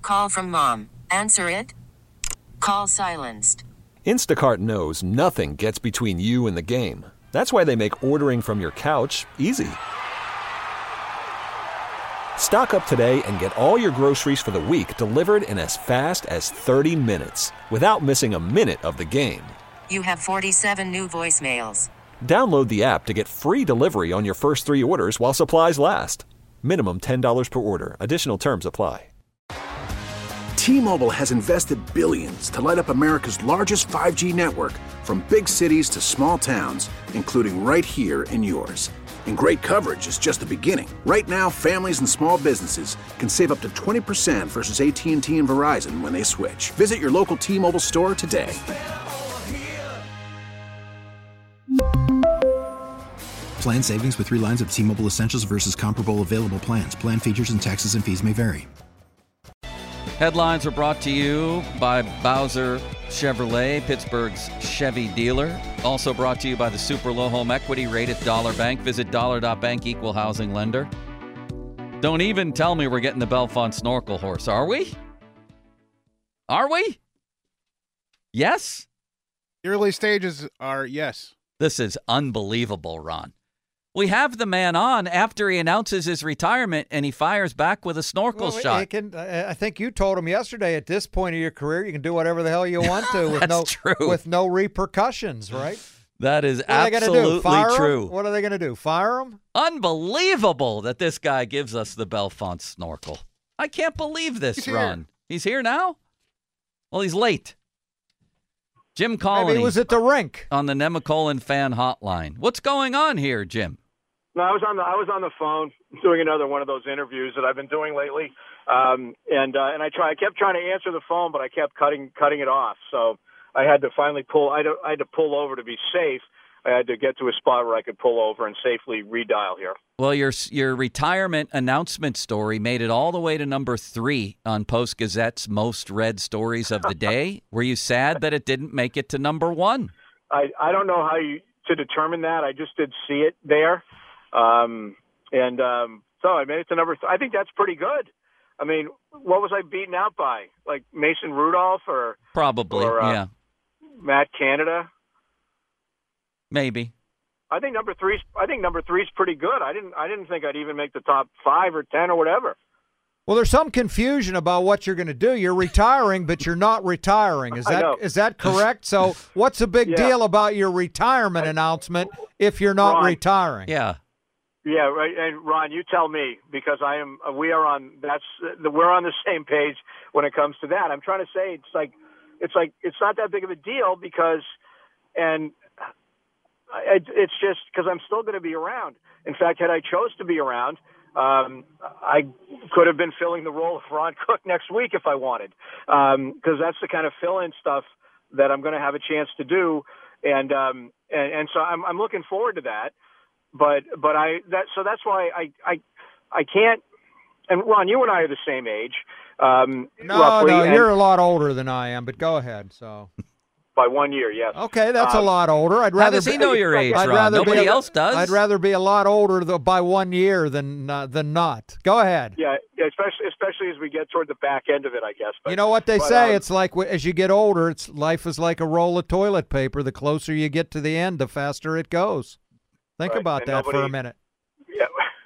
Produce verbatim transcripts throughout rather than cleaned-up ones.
Call from mom. Answer it. Call silenced. Instacart knows nothing gets between you and the game. That's why they make ordering from your couch easy. Stock up today and get all your groceries for the week delivered in as fast as thirty minutes without missing a minute of the game. You have forty-seven new voicemails. Download the app to get free delivery on your first three orders while supplies last. Minimum ten dollars per order. Additional terms apply. T-Mobile has invested billions to light up America's largest five G network, from big cities to small towns, including right here in yours. And great coverage is just the beginning. Right now, families and small businesses can save up to twenty percent versus A T and T and Verizon when they switch. Visit your local T-Mobile store today. Plan savings with three lines of T-Mobile Essentials versus comparable available plans. Plan features and taxes and fees may vary. Headlines are brought to you by Bowser Chevrolet, Pittsburgh's Chevy dealer. Also brought to you by the Super Low Home Equity Rate at Dollar Bank. Visit dollar dot bank, equal housing lender. Don't even tell me we're getting the Belfont Snorkel horse, are we? Are we? Yes? The early stages are yes. This is unbelievable, Ron. We have the man on after he announces his retirement, and he fires back with a snorkel well, shot. It can, I think you told him yesterday, at this point of your career, you can do whatever the hell you want to with That's no true. with no repercussions, right? That is what are absolutely do? Fire true. Him? What are they going to do? Fire him? Unbelievable that this guy gives us the Belfont Snorkel. I can't believe this, He's Ron. here. He's here now? Well, he's late. Jim Colony. Maybe he was at the rink. On the Nemacolin fan hotline. What's going on here, Jim? No, I was on the I was on the phone doing another one of those interviews that I've been doing lately, um, and uh, and I try I kept trying to answer the phone, but I kept cutting cutting it off. So I had to finally pull. I had to, I had to pull over to be safe. I had to get to a spot where I could pull over and safely redial here. Well, your your retirement announcement story made it all the way to number three on Post Gazette's most read stories of the day. Were you sad that it didn't make it to number one? I I don't know how you to determine that. I just did see it there. Um, and, um, so I made it to number, th- I think that's pretty good. I mean, what was I beaten out by? Like Mason Rudolph or probably, or, uh, yeah. Matt Canada? Maybe. I think number three, I think number three is pretty good. I didn't, I didn't think I'd even make the top five or ten or whatever. Well, there's some confusion about what you're going to do. You're retiring, but you're not retiring. Is that is that correct? So what's the big yeah. deal about your retirement I, announcement if you're not Ron, retiring? Yeah. Yeah, right. And Ron, you tell me, because I am. We are on. That's uh, we're on the same page when it comes to that. I'm trying to say it's like, it's like it's not that big of a deal because, and it, it's just because I'm still going to be around. In fact, had I chose to be around, um, I could have been filling the role of Ron Cook next week if I wanted, because um, that's the kind of fill-in stuff that I'm going to have a chance to do, and um, and, and so I'm, I'm looking forward to that. But but I that so that's why I I I can't. And Ron, you and I are the same age. Um, no, roughly, no, and you're a lot older than I am. But go ahead. So by one year, yes. Okay, that's um, a lot older. I'd rather. How does he be, know your age, I'd Ron? rather Nobody be, else does. I'd rather be a lot older though, by one year than uh, than not. Go ahead. Yeah, especially especially as we get toward the back end of it, I guess. But, you know what they but, say? Um, it's like as you get older, it's life is like a roll of toilet paper. The closer you get to the end, the faster it goes. Think right, about that nobody, for a minute. Yeah.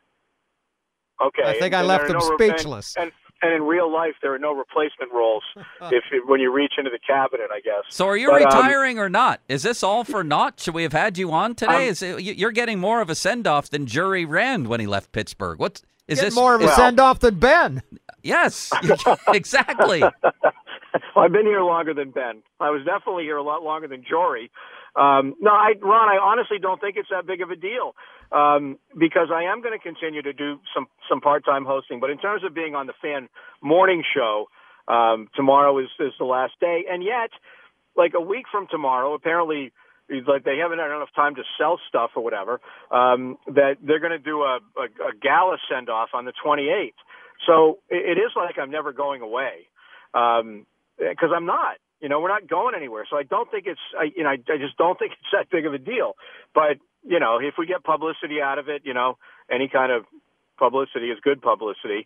Okay. I think and, I and left them no, speechless. And, and, and in real life, there are no replacement roles if when you reach into the cabinet, I guess. So are you but, retiring um, or not? Is this all for naught? Should we have had you on today? Um, is it, you're getting more of a send-off than Jury Rand when he left Pittsburgh. What is this? More of a well, send-off than Ben. Yes, exactly. Well, I've been here longer than Ben. I was definitely here a lot longer than Jory. Um, no, I, Ron, I honestly don't think it's that big of a deal um, because I am going to continue to do some, some part-time hosting. But in terms of being on the fan morning show, um, tomorrow is, is the last day. And yet, like a week from tomorrow, apparently like they haven't had enough time to sell stuff or whatever, um, that they're going to do a, a, a gala send-off on the twenty-eighth. So it, it is like I'm never going away um, because I'm not. You know, we're not going anywhere. So I don't think it's, I, you know, I, I just don't think it's that big of a deal. But, you know, if we get publicity out of it, you know, any kind of publicity is good publicity.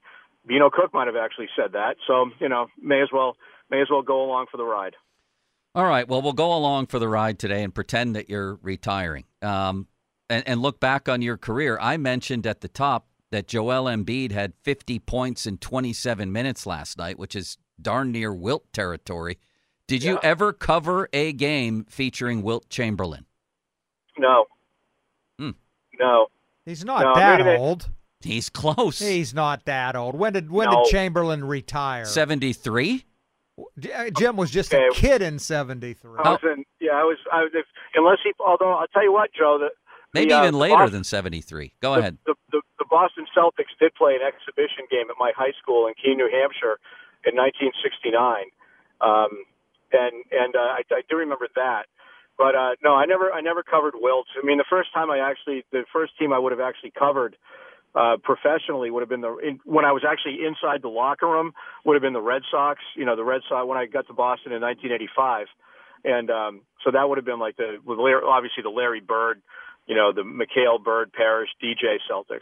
Bino Cook might have actually said that. So, you know, may as well may as well go along for the ride. All right. Well, we'll go along for the ride today and pretend that you're retiring um, and, and look back on your career. I mentioned at the top that Joel Embiid had fifty points in twenty-seven minutes last night, which is darn near Wilt territory. Did you yeah. ever cover a game featuring Wilt Chamberlain? No. Hmm. No. He's not no, that maybe old. He's close. He's not that old. When did when no. did Chamberlain retire? seventy-three? Jim was just okay. a kid in seventy-three. I was in, yeah, I was. I was if, unless he. Although I'll tell you what, Joe. The, Maybe the, even uh, later Boston, than seventy-three. Go the, ahead. The, the, the Boston Celtics did play an exhibition game at my high school in Keene, New Hampshire, in nineteen sixty-nine, um, and and uh, I, I do remember that. But uh, no, I never I never covered Wilt. I mean, the first time I actually, the first team I would have actually covered uh, professionally would have been the in, when I was actually inside the locker room would have been the Red Sox. You know, the Red Sox when I got to Boston in nineteen eighty-five, and um, so that would have been like the with Larry, obviously the Larry Bird, you know, the McHale, Bird, Parrish, D J Celtics.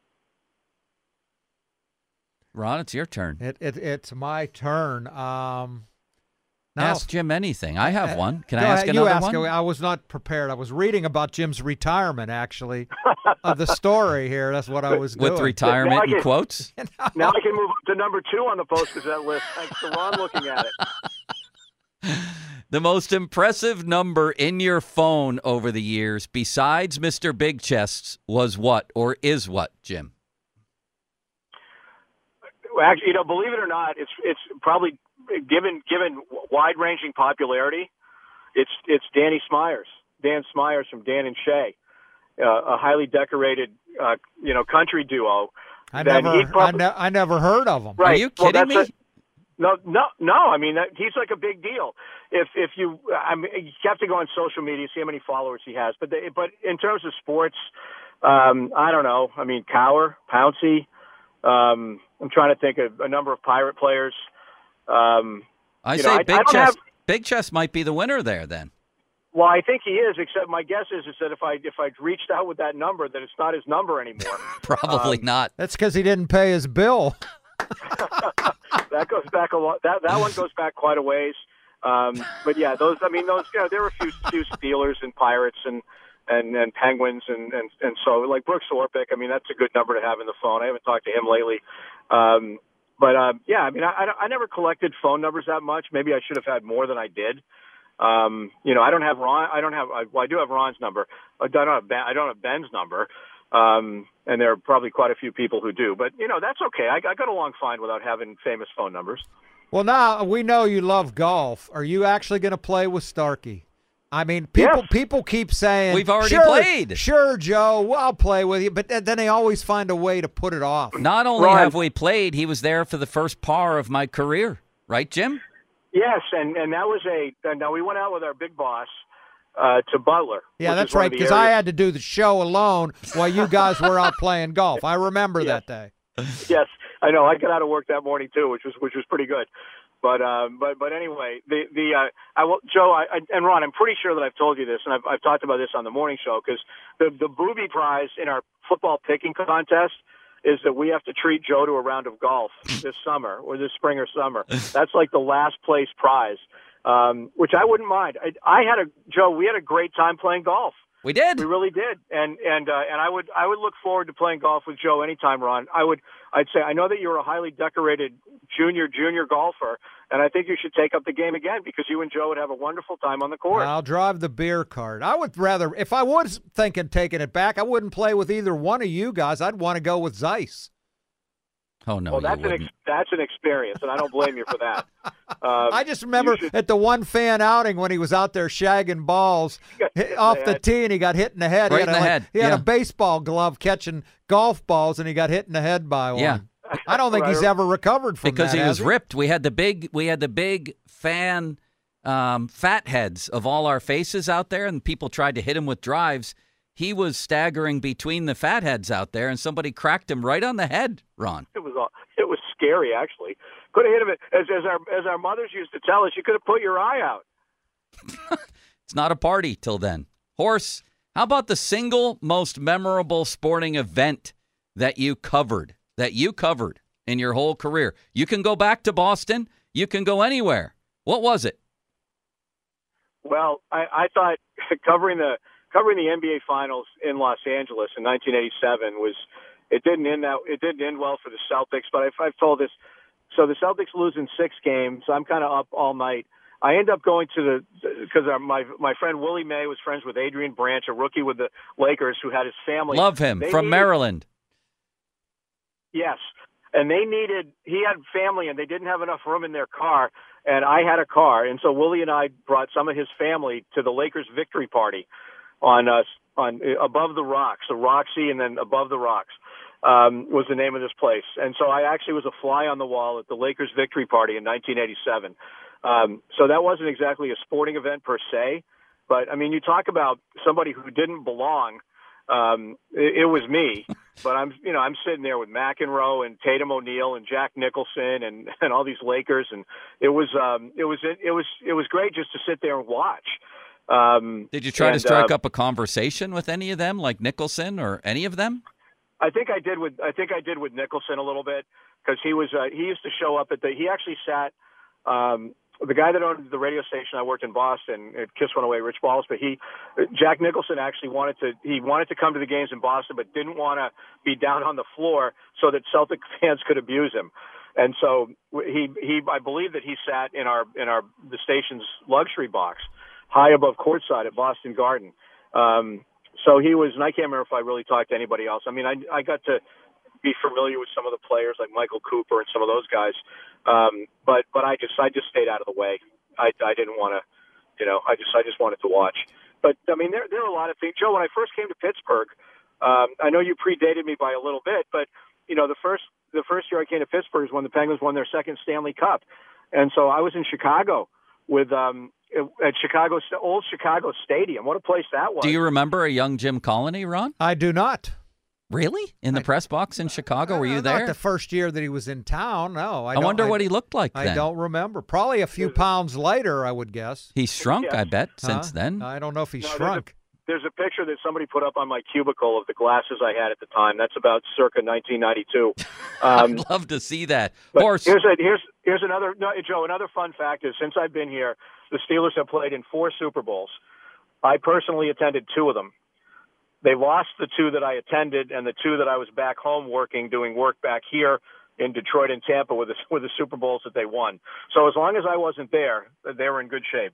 Ron, it's your turn. It, it it's my turn. Um, now, ask Jim anything. I have one. Can I no, ask you another ask, one? I was not prepared. I was reading about Jim's retirement, actually, of the story here. That's what I was With doing. retirement can, in quotes? Now I can move up to number two on the Post Gazette list, thanks to Ron looking at it. The most impressive number in your phone over the years, besides Mister Big Chests, was what or is what, Jim? Well, actually, you know, believe it or not, it's it's probably given given wide-ranging popularity. It's it's Danny Smyers, Dan Smyers from Dan and Shay, uh, a highly decorated uh, you know country duo. I that never, he probably, I, ne- I never heard of him. Right. Are you well, kidding that's me? A, no, no, no. I mean, that, he's like a big deal. If if you, I mean, you have to go on social media, see how many followers he has. But they, but in terms of sports, um, I don't know. I mean, Cower, Pouncey. Um, I'm trying to think of a number of Pirate players. Um, I you say know, I, Big I don't Chest. have, Big Chest might be the winner there then. Well, I think he is. Except my guess is, is that if I if I reached out with that number, that it's not his number anymore. Probably um, not. That's because he didn't pay his bill. That goes back a lot. That that one goes back quite a ways. Um, but yeah, those. I mean, those. You know, there were a few few Steelers and Pirates and and, and Penguins and, and and so like Brooks Orpik. I mean, that's a good number to have in the phone. I haven't talked to him lately. Um, but um, yeah, I mean, I, I I never collected phone numbers that much. Maybe I should have had more than I did. Um, you know, I don't have Ron. I don't have. I, well, I do have Ron's number. I don't have Ben, I don't have Ben's number. Um, and there are probably quite a few people who do. But you know, that's okay. I, I got along fine without having famous phone numbers. Well, now we know you love golf. Are you actually going to play with Starkey? I mean, people yes. people keep saying We've already sure, played. Sure, Joe, well, I'll play with you, but then they always find a way to put it off. Not only Ron, have we played, he was there for the first par of my career, right, Jim? Yes, and and that was a. Now we went out with our big boss uh, to Butler. Yeah, which that's is one right, of the because I areas- had to do the show alone while you guys were out playing golf. I remember Yes. that day. Yes, I know. I got out of work that morning too, which was which was pretty good. But um, but but anyway, the the uh, I will, Joe I, I, and Ron. I'm pretty sure that I've told you this, and I've I've talked about this on the morning show because the the booby prize in our football picking contest is that we have to treat Joe to a round of golf this summer or this spring or summer. That's like the last place prize, um, which I wouldn't mind. I, I had a Joe. We had a great time playing golf. We did. We really did, and and uh, and I would I would look forward to playing golf with Joe anytime, Ron. I would I'd say I know that you're a highly decorated junior junior golfer, and I think you should take up the game again because you and Joe would have a wonderful time on the course. I'll drive the beer cart. I would rather, if I was thinking taking it back, I wouldn't play with either one of you guys. I'd want to go with Zeiss. Oh no, well, that's you an wouldn't. ex- that's an experience, and I don't blame you for that. Um, I just remember should- at the one fan outing when he was out there shagging balls got hit hit in off the the head. tee and he got hit in the head. Right he had, in a, the like- head, he had yeah. a baseball glove catching golf balls and he got hit in the head by one. Yeah. I don't think Right. he's ever recovered from because that. he has was ripped. We had the big, we had the big fan um, fat heads of all our faces out there, and people tried to hit him with drives. He was staggering between the fat heads out there, and somebody cracked him right on the head. Ron, It was all, it was scary actually. Could have hit him as as our as our mothers used to tell us. You could have put your eye out. it's not a party till then. Horse, how about the single most memorable sporting event that you covered? That you covered in your whole career? You can go back to Boston. You can go anywhere. What was it? Well, I, I thought covering the covering the N B A Finals in Los Angeles in nineteen eighty-seven was it didn't end that it didn't end well for the Celtics. But I've, I've told this. So the Celtics lose in six games. I'm kind of up all night. I end up going to the because my my friend Willie May was friends with Adrian Branch, a rookie with the Lakers who had his family. Love him they from needed, Maryland. Yes, and they needed. He had family, and they didn't have enough room in their car. And I had a car, and so Willie and I brought some of his family to the Lakers victory party on uh, on above the rocks, the Roxy, and then above the rocks. Um, was the name of this place. And so I actually was a fly on the wall at the Lakers victory party in nineteen eighty-seven. Um, so that wasn't exactly a sporting event per se, but I mean, you talk about somebody who didn't belong. Um, it, it was me, but I'm, you know, I'm sitting there with McEnroe and Tatum O'Neal and Jack Nicholson and, and all these Lakers. And it was, um, it was, it was, it was great just to sit there and watch. Um, Did you try and, to strike uh, up a conversation with any of them, like Nicholson or any of them? I think I did with I think I did with Nicholson a little bit because he was uh, he used to show up at the he actually sat um, the guy that owned the radio station I worked in Boston at Kiss one oh eight, Rich Balls, but he Jack Nicholson actually wanted to he wanted to come to the games in Boston but didn't want to be down on the floor so that Celtic fans could abuse him. And so he he I believe that he sat in our in our the station's luxury box high above courtside at Boston Garden. Um, So he was, and I can't remember if I really talked to anybody else. I mean, I, I got to be familiar with some of the players like Michael Cooper and some of those guys, um, but but I just I just stayed out of the way. I, I didn't want to, you know, I just I just wanted to watch. But I mean, there there are a lot of things. Joe, when I first came to Pittsburgh, um, I know you predated me by a little bit, but you know, the first the first year I came to Pittsburgh is when the Penguins won their second Stanley Cup, and so I was in Chicago with. Um, At Chicago, old Chicago Stadium. What a place that was. Do you remember a young Jim Colony, Ron? I do not. Really? In the I, press box in Chicago? Were you there? Not the first year that he was in town, no. I, I wonder I, what he looked like I then. don't remember. Probably a few pounds later, I would guess. He's shrunk, yes. I bet, huh? since then. I don't know if he's no, shrunk. There's a, there's a picture that somebody put up on my cubicle of the glasses I had at the time. That's about circa nineteen ninety-two. Um, I'd love to see that. But Horse. Here's, a, here's, here's another, no, Joe, another fun fact is since I've been here, the Steelers have played in four Super Bowls. I personally attended two of them. They lost the two that I attended and the two that I was back home working, doing work back here in Detroit and Tampa with the, with the Super Bowls that they won. So as long as I wasn't there, they were in good shape.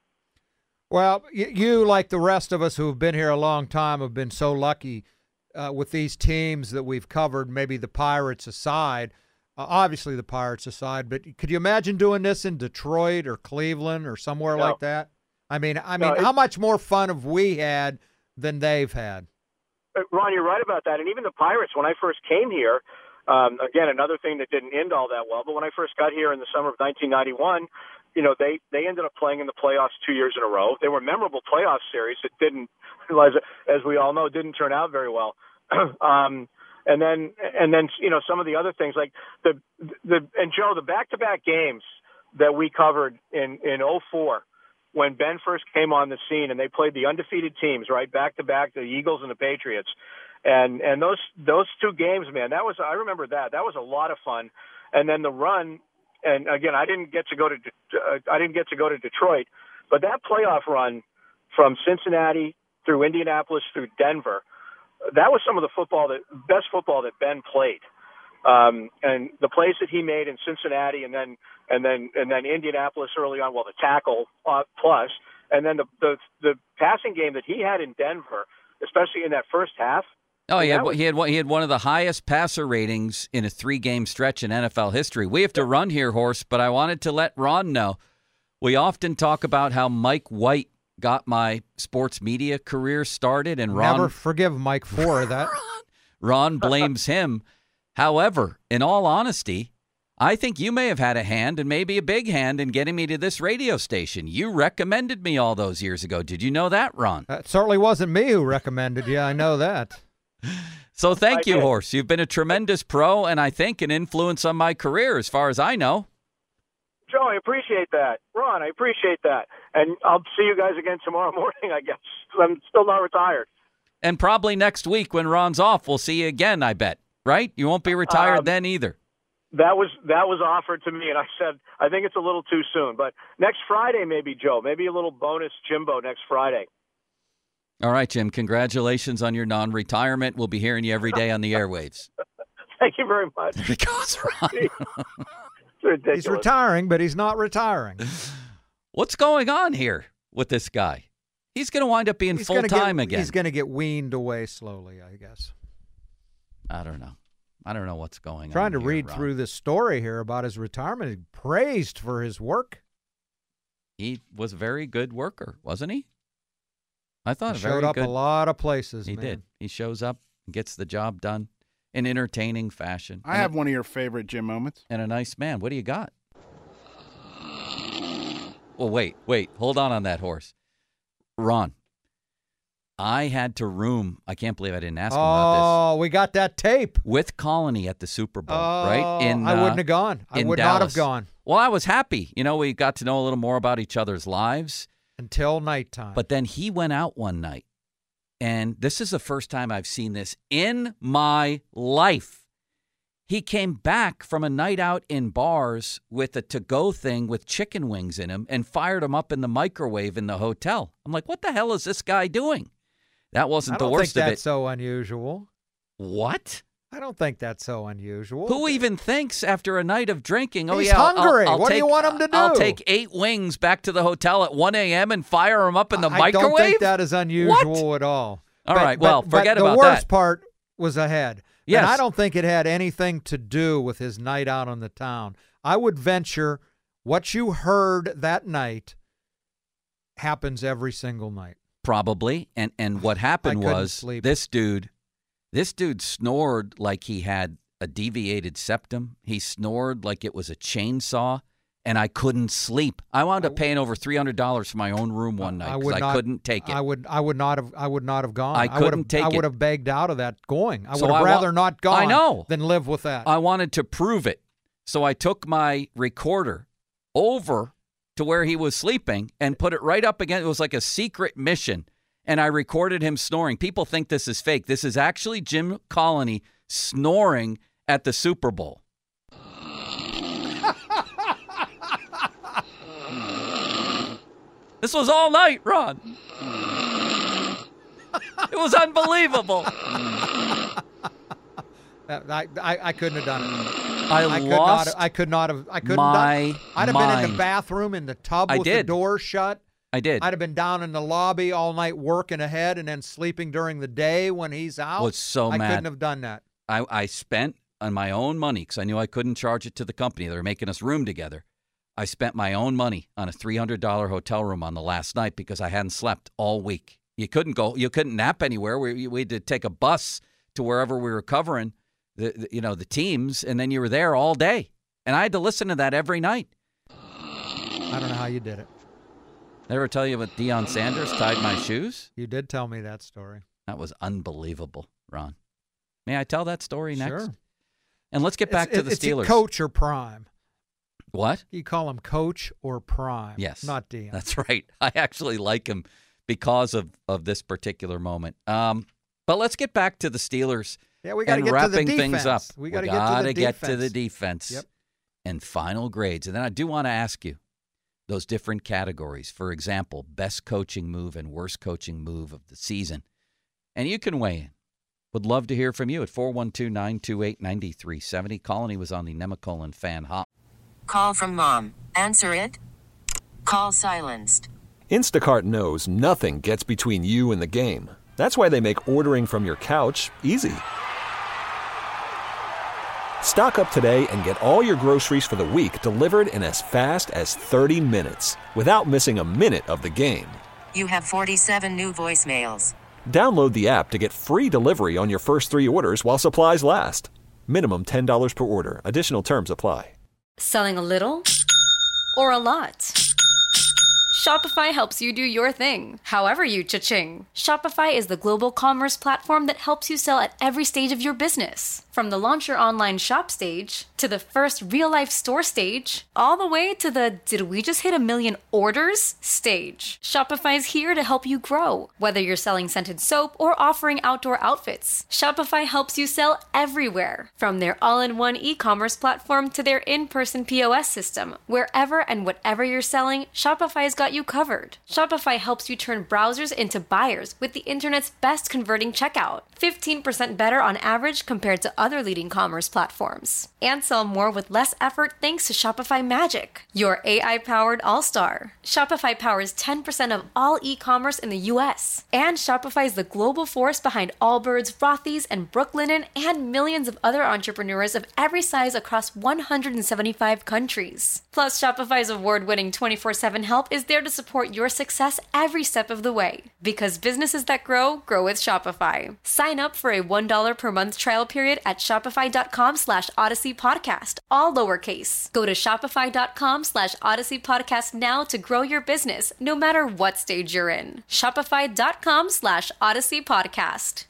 Well, you, like the rest of us who have been here a long time, have been so lucky uh, with these teams that we've covered, maybe the Pirates aside. Uh, obviously the Pirates aside, but could you imagine doing this in Detroit or Cleveland or somewhere no. like that? I mean, I mean, no, how much more fun have we had than they've had? Ron, you're right about that. And even the Pirates, when I first came here, um, again, another thing that didn't end all that well, but when I first got here in the summer of nineteen ninety-one, you know, they, they ended up playing in the playoffs two years in a row. They were memorable playoff series that didn't, as we all know, didn't turn out very well. um, And then, and then, you know, some of the other things like the, the, and Joe, the back-to-back games that we covered in, in oh four when Ben first came on the scene and they played the undefeated teams, right? Back-to-back, the Eagles and the Patriots. And, and those, those two games, man, that was, I remember that, that was a lot of fun. And then the run, and again, I didn't get to go to, uh, I didn't get to go to Detroit, but that playoff run from Cincinnati through Indianapolis through Denver, that was some of the football that best football that Ben played, um, and the plays that he made in Cincinnati, and then and then and then Indianapolis early on. Well, the tackle uh, plus, and then the, the the passing game that he had in Denver, especially in that first half. Oh, he had, was, he had he had one of the highest passer ratings in a three-game stretch in N F L history. We have to run here, Horse, but I wanted to let Ron know. We often talk about how Mike White got my sports media career started, and Ron never forgive Mike for that. Ron blames him. However, in all honesty, I think you may have had a hand, and maybe a big hand, in getting me to this radio station. You recommended me all those years ago. Did you know that, Ron? It certainly wasn't me who recommended you. I know that. So thank I you, did. Horse. You've been a tremendous pro, and I think an influence on my career, as far as I know. Joe, I appreciate that. Ron, I appreciate that. And I'll see you guys again tomorrow morning, I guess. I'm still not retired. And probably next week when Ron's off, we'll see you again, I bet. Right? You won't be retired um, then either. that was that was offered to me, and I said I think it's a little too soon. But next Friday, maybe, Joe, maybe a little bonus Jimbo next Friday. All right, Jim. Congratulations on your non-retirement. We'll be hearing you every day on the airwaves. Thank you very much. There he goes, Ron. It's ridiculous. He's retiring, but he's not retiring. What's going on here with this guy? He's going to wind up being He's gonna full-time get- again. He's going to get weaned away slowly, I guess. I don't know. I don't know what's going on. Trying to here, read Ron. through this story here about his retirement. He's praised for his work. He was a very good worker, wasn't he? I thought He very showed up good. a lot of places. He man. did. He shows up, gets the job done in entertaining fashion. I have one of your favorite Jim moments. And a nice man. What do you got? Well, wait, wait. Hold on on that horse. Ron, I had to room. I can't believe I didn't ask him about Oh, we got that tape. this. With Colony at the Super Bowl, Oh, right? In, I uh, wouldn't have gone. I in would not Dallas. have gone Well, I was happy. You know, we got to know a little more about each other's lives. until nighttime. But then he went out one night, and this is the first time I've seen this in my life. He came back from a night out in bars with a to-go thing with chicken wings in him and fired them up in the microwave in the hotel. I'm like, what the hell is this guy doing? That wasn't I don't the worst think of that's it. so unusual. What? I don't think that's so unusual. Who even thinks after a night of drinking, oh He's yeah, I'll- hungry. I'll, I'll What do take, you want him to do? I'll take eight wings back to the hotel at one a.m. and fire them up in the I microwave? don't think that is unusual What? at all. All But- right, but- well, but forget the about worst that. part was ahead. Yes. And I don't think it had anything to do with his night out on the town. I would venture what you heard that night happens every single night. Probably. And and what happened couldn't was sleep. this dude, this dude snored like he had a deviated septum. He snored like it was a chainsaw, and I couldn't sleep. I wound up paying over three hundred dollars for my own room one night I because would I, not, couldn't take it. I would I would not have I would not have gone. I would couldn't have, take I would it. have begged out of that going. I So would have I wa- rather not gone I know. than live with that. I wanted to prove it. So I took my recorder over to where he was sleeping and put it right up against. It was like a secret mission. And I recorded him snoring. People think this is fake. This is actually Jim Colony snoring at the Super Bowl. This was all night, Ron. It was unbelievable. That- I, I I couldn't have done it. I, I could lost not. I could not have. I couldn't. my Done, I'd have been in mind. the bathroom in the tub I with the did. door shut. I did. I'd have been down in the lobby all night working ahead and then sleeping during the day when he's out. Was so I mad. couldn't have done that. I, I spent on my own money because I knew I couldn't charge it to the company. They were making us room together. I spent my own money on a three hundred dollars hotel room on the last night because I hadn't slept all week. You couldn't go. You couldn't nap anywhere. We, we had to take a bus to wherever we were covering the, the you know the teams, and then you were there all day. And I had to listen to that every night. I don't know how you did it. Did I ever tell you about Deion Sanders tied my shoes? You did tell me that story. That was unbelievable, Ron. May I tell that story next? Sure. And let's get back it's, to the it's Steelers. Coach or Prime. What? You call him Coach or Prime. Yes. Not Dion. That's right. I actually like him because of, of this particular moment. Um, but let's get back to the Steelers Yeah, we got to and get to the wrapping defense. things up. We got to gotta get to the defense. get to the defense Yep. and final grades. And then I do want to ask you those different categories. For example, best coaching move and worst coaching move of the season. And you can weigh in. Would love to hear from you at four one two, nine two eight, nine three seven zero. Colony was on the Nemacolin fan hot. Call from mom. Answer it. Call silenced. Instacart knows nothing gets between you and the game. That's why they make ordering from your couch easy. Stock up today and get all your groceries for the week delivered in as fast as thirty minutes without missing a minute of the game. You have forty-seven new voicemails. Download the app to get free delivery on your first three orders while supplies last. Minimum ten dollars per order. Additional terms apply. Selling a little or a lot? Shopify helps you do your thing, however you cha-ching. Shopify is the global commerce platform that helps you sell at every stage of your business. From the launch your online shop stage, to the first real-life store stage, all the way to the did we just hit a million orders stage. Shopify's here to help you grow. Whether you're selling scented soap or offering outdoor outfits, Shopify helps you sell everywhere. From their all-in-one e-commerce platform to their in-person P O S system, wherever and whatever you're selling, Shopify's got you covered. Shopify helps you turn browsers into buyers with the internet's best converting checkout. fifteen percent better on average compared to other leading commerce platforms. And sell more with less effort thanks to Shopify Magic, your A I-powered all-star. Shopify powers ten percent of all e-commerce in the U S. And Shopify is the global force behind Allbirds, Rothy's, and Brooklinen, and millions of other entrepreneurs of every size across one hundred seventy-five countries. Plus, Shopify's award-winning twenty-four seven help is there to support your success every step of the way. Because businesses that grow, grow with Shopify. Sign up for a one dollar per month trial period at shopify.com slash Odyssey Podcast, all lowercase. Go to shopify.com slash Odyssey Podcast now to grow your business, no matter what stage you're in. Shopify.com slash Odyssey Podcast.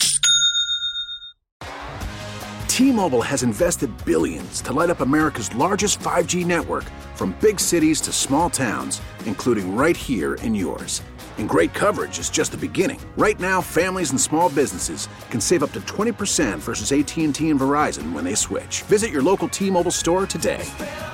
T-Mobile has invested billions to light up America's largest five G network, from big cities to small towns, including right here in yours. And great coverage is just the beginning. Right now, families and small businesses can save up to twenty percent versus A T and T and Verizon when they switch. Visit your local T-Mobile store today.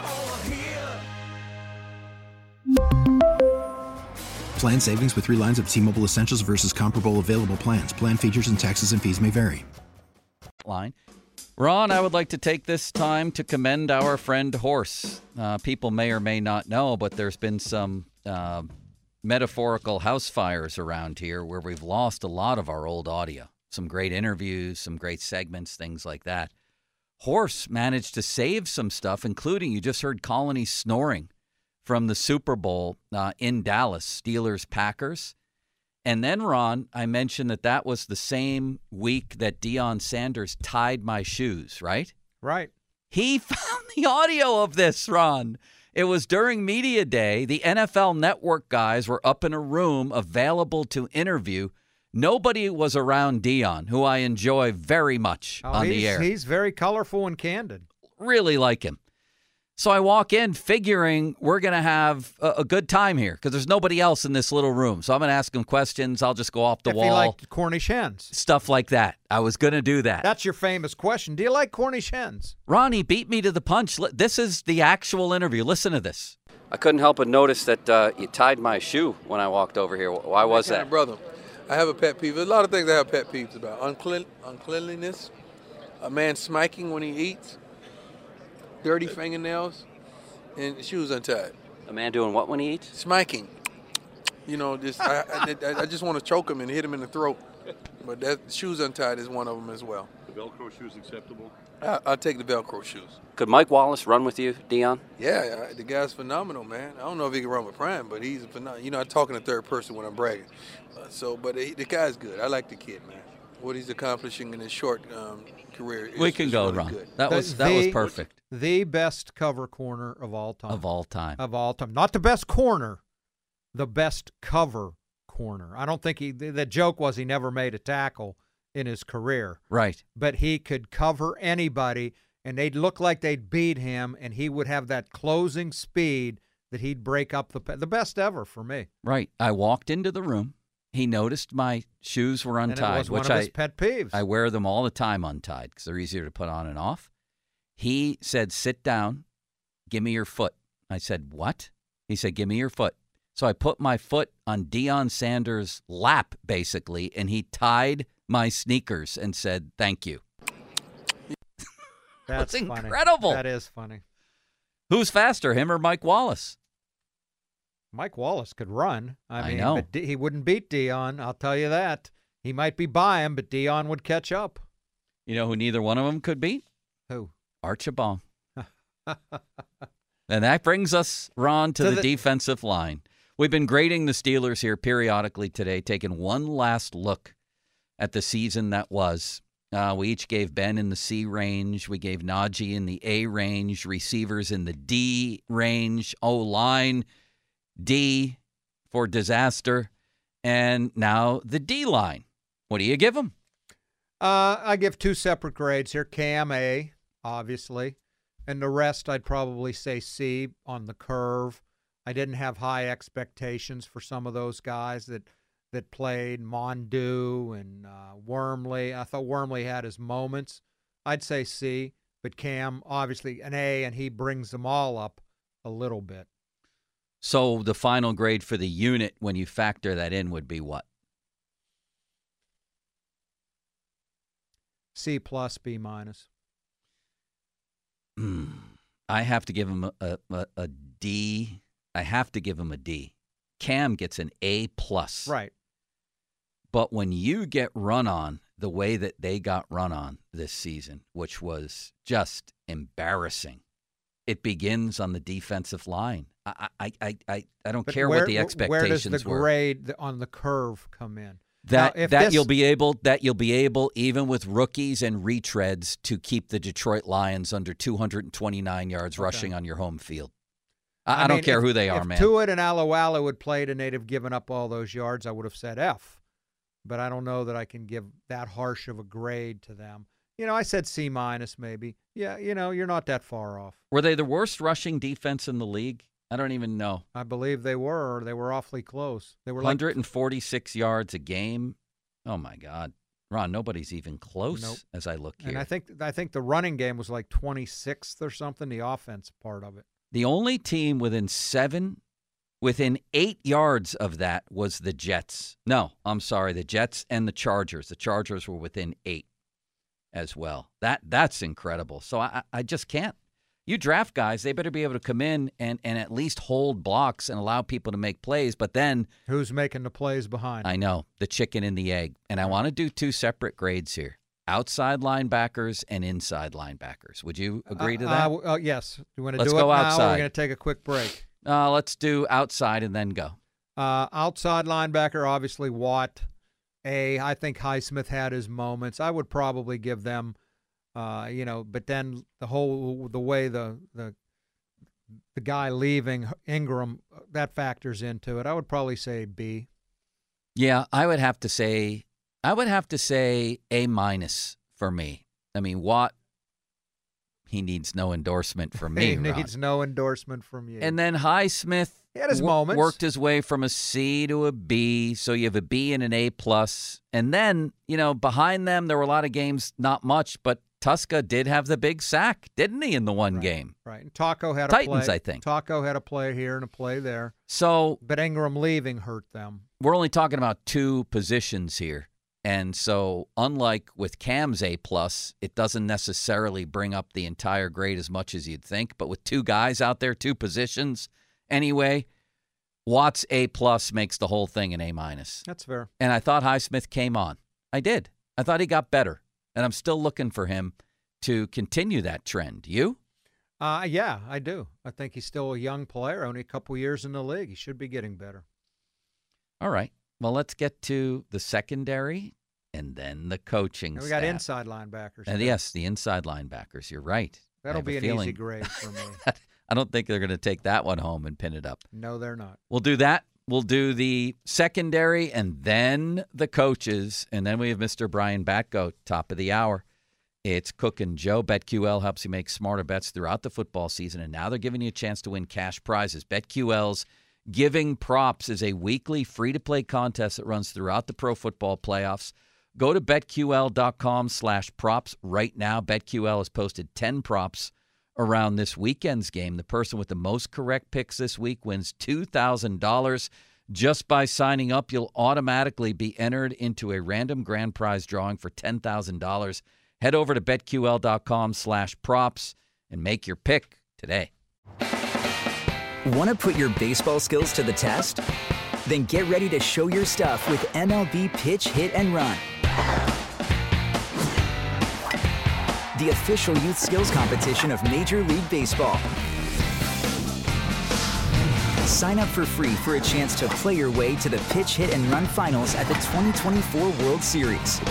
Plan savings with three lines of T-Mobile Essentials versus comparable available plans. Plan features and taxes and fees may vary. Line. Ron, I would like to take this time to commend our friend Horse. Uh, people may or may not know, but there's been some uh, metaphorical house fires around here where we've lost a lot of our old audio. Some great interviews, some great segments, things like that. Horse managed to save some stuff, including, you just heard Colony snoring from the Super Bowl uh, in Dallas, Steelers-Packers. And then, Ron, I mentioned that that was the same week that Deion Sanders tied my shoes, right? Right. He found the audio of this, Ron. It was during media day. The N F L Network guys were up in a room available to interview. Nobody was around Deion, who I enjoy very much oh, on the air. He's very colorful and candid. Really like him. So I walk in figuring we're going to have a, a good time here because there's nobody else in this little room. So I'm going to ask him questions. I'll just go off the if wall. If you like Cornish hens. Stuff like that. I was going to do that. That's your famous question. Do you like Cornish hens? Ronnie beat me to the punch. This is the actual interview. Listen to this. I couldn't help but notice that uh, you tied my shoe when I walked over here. Why was that? Kind of brother, I have a pet peeve. There's a lot of things I have pet peeves about. Unclean, uncleanliness, a man smiking when he eats, dirty fingernails, and shoes untied. A man doing what when he eats? Smiking. You know, just I, I, I just want to choke him and hit him in the throat. But that shoes untied is one of them as well. The Velcro shoes acceptable? I, I'll take the Velcro shoes. Could Mike Wallace run with you, Deion? Yeah, the guy's phenomenal, man. I don't know if he can run with Prime, but he's phenomenal. You know, I'm talking in third person when I'm bragging. Uh, so, but he, the guy's good. I like the kid, man. What he's accomplishing in his short um, career is We can is go, really Ron. Good. That was that the, was perfect. The best cover corner of all time. Of all time. Of all time. Not the best corner, the best cover corner. I don't think he, the, the joke was he never made a tackle in his career. Right. But he could cover anybody, and they'd look like they'd beat him, and he would have that closing speed that he'd break up the the best ever for me. Right. I walked into the room. He noticed my shoes were untied, and it was one which of I his pet peeves. I wear them all the time untied because they're easier to put on and off. He said, "Sit down. Give me your foot." I said, "What?" He said, "Give me your foot." So I put my foot on Deion Sanders' lap, basically, and he tied my sneakers and said, "Thank you." That's That's incredible. Funny. That is funny. Who's faster, him or Mike Wallace? Mike Wallace could run. I, I mean, know. but D- he wouldn't beat Deion. I'll tell you that. He might be by him, but Deion would catch up. You know who neither one of them could beat? Who? Archibong. And that brings us, Ron, to, to the, the defensive line. We've been grading the Steelers here periodically today, taking one last look at the season that was. Uh, we each gave Ben in the C range. We gave Najee in the A range, receivers in the D range, O-line, D, for disaster. And now the D-line. What do you give them? Uh, I give two separate grades here. Cam, A, obviously. And the rest, I'd probably say C on the curve. I didn't have high expectations for some of those guys that that played, Mondu and uh, Wormley. I thought Wormley had his moments. I'd say C, but Cam, obviously an A, and he brings them all up a little bit. So the final grade for the unit, when you factor that in, would be what? C plus, B minus. Mm, I have to give him a, a, a D. I have to give him a D. Cam gets an A plus. Right. But when you get run on the way that they got run on this season, which was just embarrassing, it begins on the defensive line. I I I I, I don't but care where, what the expectations where does the were. grade on the curve come in? That now, if that this, you'll be able that you'll be able even with rookies and retreads to keep the Detroit Lions under two hundred twenty-nine yards okay. rushing on your home field. I, I, I mean, don't care if, who they are, if man. If Tuitt and Alualu had played and they'd have given up all those yards, I would have said F. But I don't know that I can give that harsh of a grade to them. You know, I said C minus maybe. Yeah, you know, you're not that far off. Were they the worst rushing defense in the league? I don't even know. I believe they were. They were awfully close. They were one hundred forty-six like, yards a game. Oh my God, Ron, nobody's even close nope. as I look here. And I think I think the running game was like twenty-sixth or something. The offense part of it. The only team within seven. Within eight yards of that was the Jets. No, I'm sorry, the Jets and the Chargers. The Chargers were within eight as well. That That's incredible. So I, I just can't. You draft guys, they better be able to come in and, and at least hold blocks and allow people to make plays. But then who's making the plays behind? I know, the chicken and the egg. And I want to do two separate grades here. Outside linebackers and inside linebackers. Would you agree to that? Uh, uh, uh, yes. You want to Let's do it go now outside. or we're going to take a quick break? Uh, let's do outside and then go. Uh, outside linebacker, obviously Watt. A, I think Highsmith had his moments. I would probably give them, uh, you know, but then the whole the way the the the guy leaving Ingram, that factors into it. I would probably say B. Yeah, I would have to say I would have to say A minus for me. I mean, Watt. He needs no endorsement from me. He needs Ron. no endorsement from you. And then Highsmith he had his w- moments. worked his way from a C to a B, so you have a B and an A plus. And then, you know, behind them, there were a lot of games, not much, but Tuska did have the big sack, didn't he, in the one right, game? Right. And Taco had Titans, a play. I think. Taco had a play here and a play there. So, but Ingram leaving hurt them. We're only talking about two positions here. And so, unlike with Cam's A+, it doesn't necessarily bring up the entire grade as much as you'd think. But with two guys out there, two positions, anyway, Watt's A+ makes the whole thing an A-. That's fair. And I thought Highsmith came on. I did. I thought he got better. And I'm still looking for him to continue that trend. You? Uh, yeah, I do. I think he's still a young player, only a couple years in the league. He should be getting better. All right. Well, let's get to the secondary and then the coaching and we staff. got inside linebackers. And yes, the inside linebackers. You're right. That'll be an feeling... easy grade for me. I don't think they're going to take that one home and pin it up. No, they're not. We'll do that. We'll do the secondary and then the coaches. And then we have Mister Brian Batko, top of the hour. It's Cook and Joe. BetQL helps you make smarter bets throughout the football season. And now they're giving you a chance to win cash prizes. BetQL's Giving Props is a weekly free-to-play contest that runs throughout the pro football playoffs. Go to betql.com slash props right now. BetQL has posted ten props around this weekend's game. The person with the most correct picks this week wins two thousand dollars. Just by signing up, you'll automatically be entered into a random grand prize drawing for ten thousand dollars. Head over to betql.com slash props and make your pick today. Want to put your baseball skills to the test? Then get ready to show your stuff with M L B Pitch, Hit, and Run. The official youth skills competition of Major League Baseball. Sign up for free for a chance to play your way to the Pitch, Hit, and Run finals at the twenty twenty-four World Series.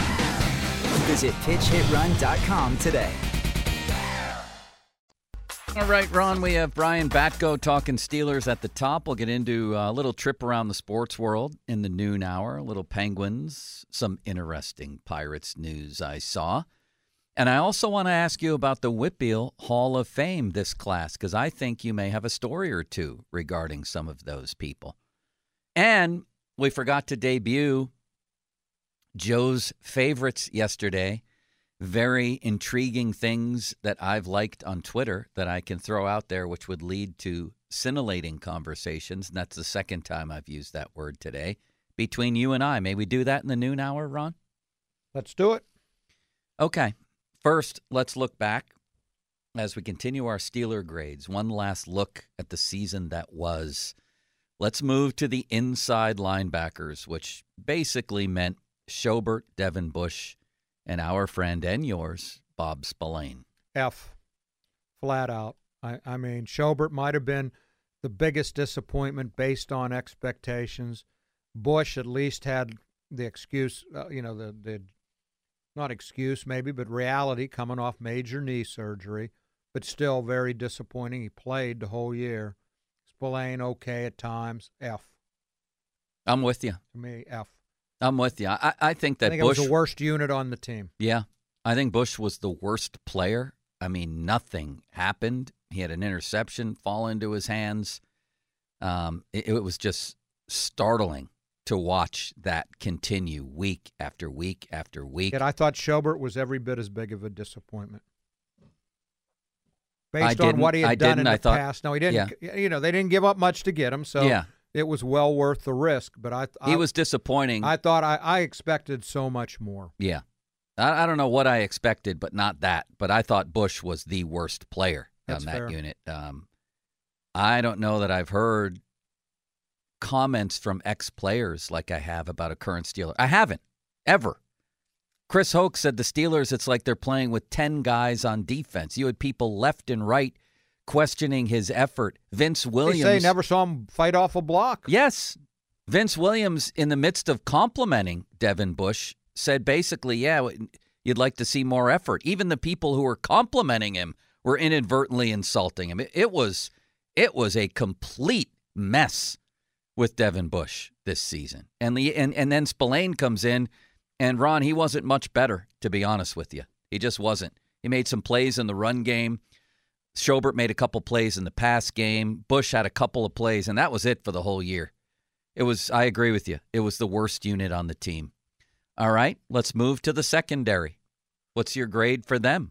Visit pitch hit run dot com today. All right, Ron, we have Brian Batko talking Steelers at the top. We'll get into a little trip around the sports world in the noon hour, a little Penguins, some interesting Pirates news I saw. And I also want to ask you about the Whitfield Hall of Fame, this class, because I think you may have a story or two regarding some of those people. And we forgot to debut Joe's favorites yesterday. Very intriguing things that I've liked on Twitter that I can throw out there, which would lead to scintillating conversations. And that's the second time I've used that word today. Between you and I, may we do that in the noon hour, Ron? Let's do it. Okay. First, let's look back as we continue our Steeler grades. One last look at the season that was. Let's move to the inside linebackers, which basically meant Schobert, Devin Bush, and our friend and yours, Bob Spillane. F, flat out. I, I mean, Schobert might have been the biggest disappointment based on expectations. Bush at least had the excuse, uh, you know, the, the not excuse maybe, but reality coming off major knee surgery, but still very disappointing. He played the whole year. Spillane, okay at times. F. I'm with you. To me, F. I'm with you. I, I think that I think Bush it was the worst unit on the team. Yeah. I think Bush was the worst player. I mean, nothing happened. He had an interception fall into his hands. Um, it, it was just startling to watch that continue week after week after week. Yet I thought Schobert was every bit as big of a disappointment. Based I on what he had I done in I the thought, past. No, he didn't. Yeah. You know, they didn't give up much to get him, so yeah. it was well worth the risk. But I, I he was disappointing. I thought I, I expected so much more. Yeah. I, I don't know what I expected, but not that. But I thought Bush was the worst player That's on that fair. unit. Um, I don't know that I've heard comments from ex-players like I have about a current Steeler. I haven't, ever. Chris Hoke said the Steelers, it's like they're playing with ten guys on defense. You had people left and right questioning his effort. Vince Williams. They say never saw him fight off a block. Yes. Vince Williams, in the midst of complimenting Devin Bush, said basically, yeah, you'd like to see more effort. Even the people who were complimenting him were inadvertently insulting him. It, it was it was a complete mess with Devin Bush this season. And the and, and then Spillane comes in, and Ron, he wasn't much better, to be honest with you. He just wasn't. He made some plays in the run game. Schobert made a couple plays in the pass game. Bush had a couple of plays, and that was it for the whole year. It was, I agree with you, it was the worst unit on the team. All right, let's move to the secondary. What's your grade for them?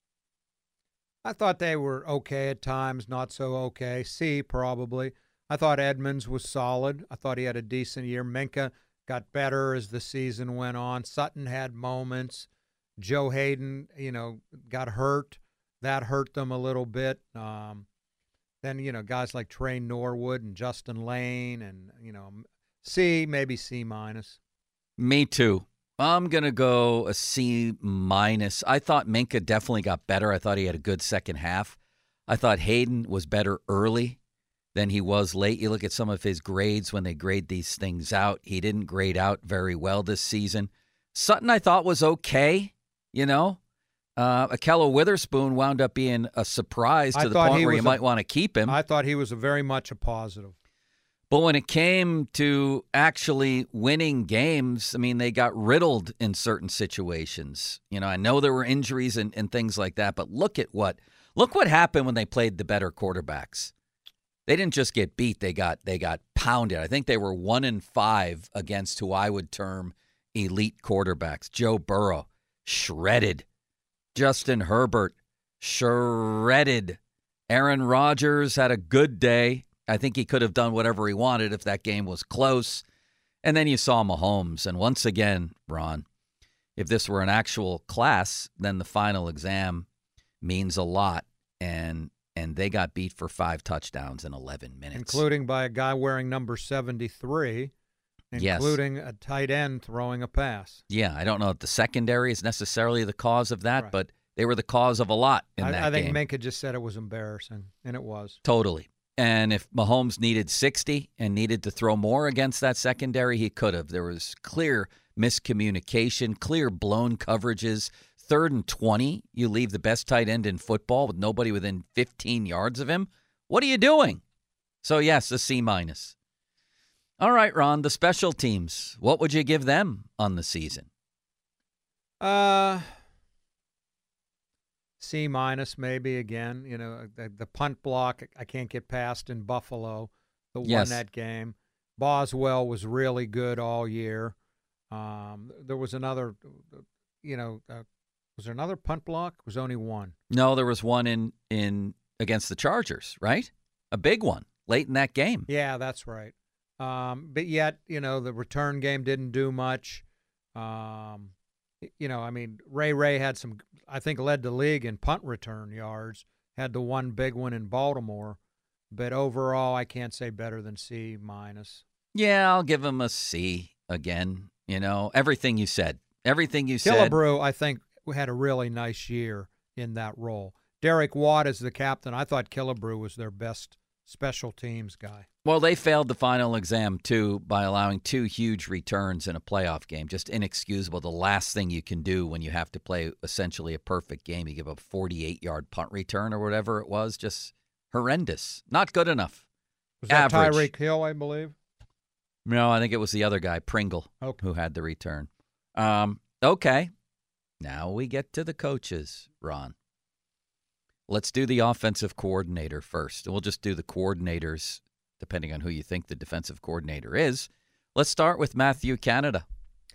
I thought they were okay at times, not so okay. C, probably. I thought Edmonds was solid. I thought he had a decent year. Minka got better as the season went on. Sutton had moments. Joe Hayden, you know, got hurt. That hurt them a little bit. Um, then, you know, guys like Trey Norwood and Justin Lane and, you know, C, maybe C minus. Me too. I'm going to go a C minus. I thought Minka definitely got better. I thought he had a good second half. I thought Hayden was better early than he was late. You look at some of his grades when they grade these things out. He didn't grade out very well this season. Sutton, I thought, was okay, you know. Uh, Akello Witherspoon wound up being a surprise to I the thought point he where was you a- might want to keep him. I thought he was a very much a positive. But when it came to actually winning games, I mean, they got riddled in certain situations. You know, I know there were injuries and, and things like that, but look at what look what happened when they played the better quarterbacks. They didn't just get beat; they got they got pounded. I think they were one and five against who I would term elite quarterbacks. Joe Burrow shredded, Justin Herbert shredded, Aaron Rodgers had a good day. I think he could have done whatever he wanted if that game was close. And then you saw Mahomes. And once again, Ron, if this were an actual class, then the final exam means a lot. And and they got beat for five touchdowns in eleven minutes. Including by a guy wearing number seventy-three, Yes. including a tight end throwing a pass. Yeah, I don't know if the secondary is necessarily the cause of that, Right. but they were the cause of a lot in I, that I think game. Minka just said it was embarrassing, and it was. Totally. And if Mahomes needed sixty and needed to throw more against that secondary, he could have. There was clear miscommunication, clear blown coverages, third and twenty, you leave the best tight end in football with nobody within fifteen yards of him. What are you doing? So, yes, a C minus. All right, Ron, the special teams. What would you give them on the season? Uh, C minus maybe again. You know, the, the punt block I can't get past in Buffalo that Yes. won that game. Boswell was really good all year. Um, there was another, you know, uh, was there another punt block? It was only one. No, there was one in, in against the Chargers, right? A big one late in that game. Yeah, that's right. Um, but yet, you know, the return game didn't do much. Um, you know, I mean, Ray Ray had some, I think, led the league in punt return yards, had the one big one in Baltimore. But overall, I can't say better than C minus. Yeah, I'll give him a C again. You know, everything you said. Everything you said. Killebrew, I think, had a really nice year in that role. Derek Watt is the captain. I thought Killebrew was their best special teams guy. Well, they failed the final exam, too, by allowing two huge returns in a playoff game. Just inexcusable. The last thing you can do when you have to play essentially a perfect game. You give up a forty-eight-yard punt return or whatever it was. Just horrendous. Not good enough. Was that Average. Tyreek Hill, I believe? No, I think it was the other guy, Pringle, okay. who had the return. Um, okay. Now we get to the coaches, Ron. Let's do the offensive coordinator first. We'll just do the coordinators, depending on who you think the defensive coordinator is. Let's start with Matthew Canada.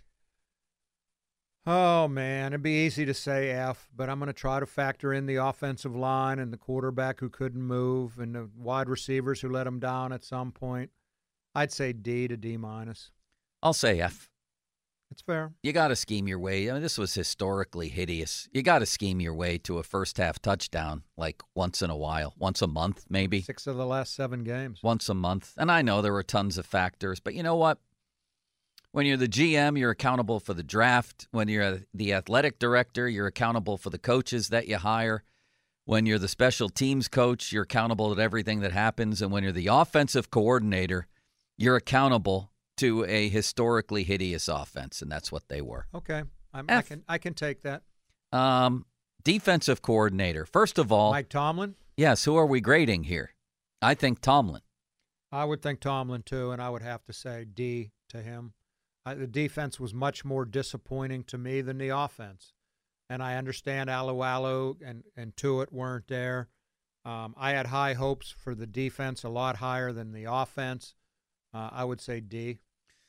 Oh, man, it'd be easy to say F, but I'm going to try to factor in the offensive line and the quarterback who couldn't move and the wide receivers who let him down at some point. I'd say D to D minus. I'll say F. That's fair. You got to scheme your way. I mean, this was historically hideous. You got to scheme your way to a first-half touchdown like once in a while, once a month maybe. Six of the last seven games. Once a month. And I know there were tons of factors, but you know what? When you're the G M, you're accountable for the draft. When you're the athletic director, you're accountable for the coaches that you hire. When you're the special teams coach, you're accountable at everything that happens. And when you're the offensive coordinator, you're accountable to a historically hideous offense, and that's what they were. Okay, I'm, I can I can take that. Um, defensive coordinator. First of all, Mike Tomlin. Yes, who are we grading here? I think Tomlin. I would think Tomlin too, and I would have to say D to him. I, the defense was much more disappointing to me than the offense, and I understand Alualu and and Tuitt weren't there. Um, I had high hopes for the defense, a lot higher than the offense. Uh, I would say D.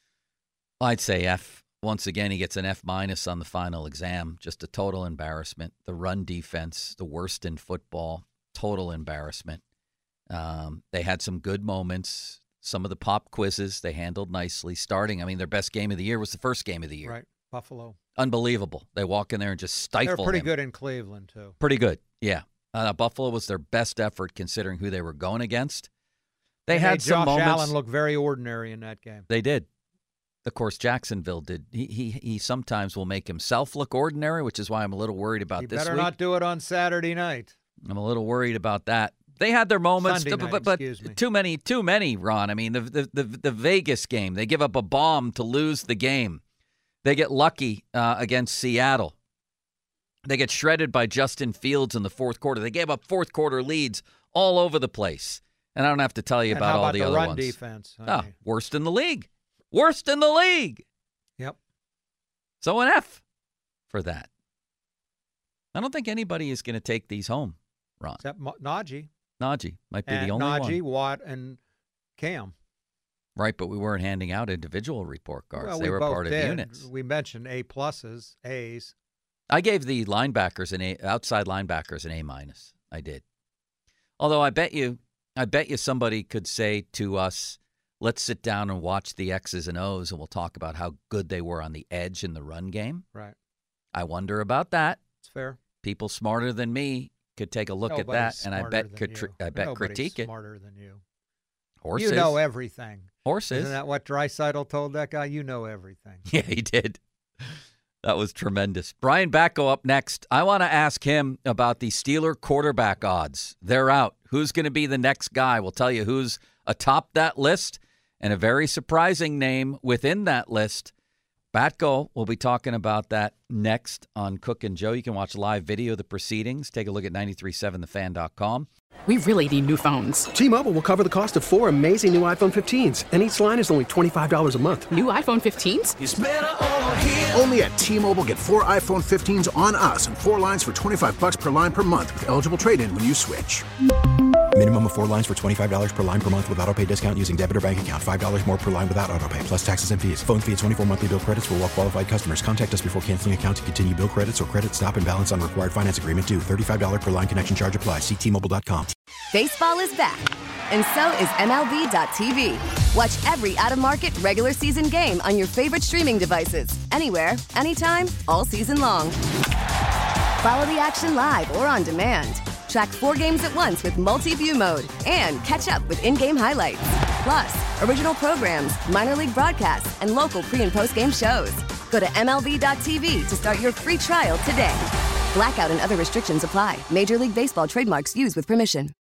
I'd say F. Once again, he gets an F minus on the final exam. Just a total embarrassment. The run defense, the worst in football, total embarrassment. Um, they had some good moments. Some of the pop quizzes they handled nicely. Starting, I mean, their best game of the year was the first game of the year. Right, Buffalo. Unbelievable. They walk in there and just stifle They're pretty him. good in Cleveland, too. Pretty good, yeah. Uh, Buffalo was their best effort considering who they were going against. They and had made some Josh moments. Allen look very ordinary in that game. They did. Of course, Jacksonville did. He he he sometimes will make himself look ordinary, which is why I'm a little worried about You this better week. not do it on Saturday night. I'm a little worried about that. They had their moments, Sunday but, night, but, excuse me. but too many, too many, Ron. I mean, the, the the the Vegas game, they give up a bomb to lose the game. They get lucky uh, against Seattle. They get shredded by Justin Fields in the fourth quarter. They gave up fourth quarter leads all over the place. And I don't have to tell you And about how all about the, the other run ones. defense? I Oh, mean- worst in the league. Worst in the league. Yep. So an F for that. I don't think anybody is going to take these home, Ron. Except Mo- Najee. Najee might be and the only Najee, one. Watt, and Cam. Right, but we weren't handing out individual report cards. Well, they we were both part did. of units. We mentioned A pluses, A's. I gave the linebackers an A, outside linebackers an A minus. I did. Although I bet you, I bet you somebody could say to us, let's sit down and watch the X's and O's, and we'll talk about how good they were on the edge in the run game. Right. I wonder about that. It's fair. People smarter than me could take a look at that, Nobody's and I smarter bet than could you. tri- I bet Nobody's critique it. Smarter than you. Horses. You know everything. Horses. Isn't that what Draisaitl told that guy? You know everything. Yeah, he did. That was tremendous. Brian Backo up next. I want to ask him about the Steeler quarterback odds. They're out. Who's going to be the next guy? We'll tell you who's atop that list, and a very surprising name within that list. Batco, we'll be talking about that next on Cook and Joe. You can watch live video of the proceedings. Take a look at nine three seven the fan dot com. We really need new phones. T-Mobile will cover the cost of four amazing new iPhone fifteens, and each line is only twenty-five dollars a month. New iPhone fifteens? It's better over here. Only at T-Mobile, get four iPhone fifteens on us and four lines for twenty-five bucks per line per month with eligible trade-in when you switch. Minimum of four lines for twenty-five dollars per line per month with autopay discount using debit or bank account. five dollars more per line without autopay, plus taxes and fees. Phone fee at twenty-four monthly bill credits for well-qualified customers. Contact us before canceling account to continue bill credits or credit stop and balance on required finance agreement due. thirty-five dollars per line connection charge applies. See T Mobile dot com. Baseball is back, and so is M L B dot T V. Watch every out-of-market regular season game on your favorite streaming devices. Anywhere, anytime, all season long. Follow the action live or on demand. Track four games at once with multi-view mode and catch up with in-game highlights. Plus, original programs, minor league broadcasts, and local pre- and post-game shows. Go to M L B dot T V to start your free trial today. Blackout and other restrictions apply. Major League Baseball trademarks used with permission.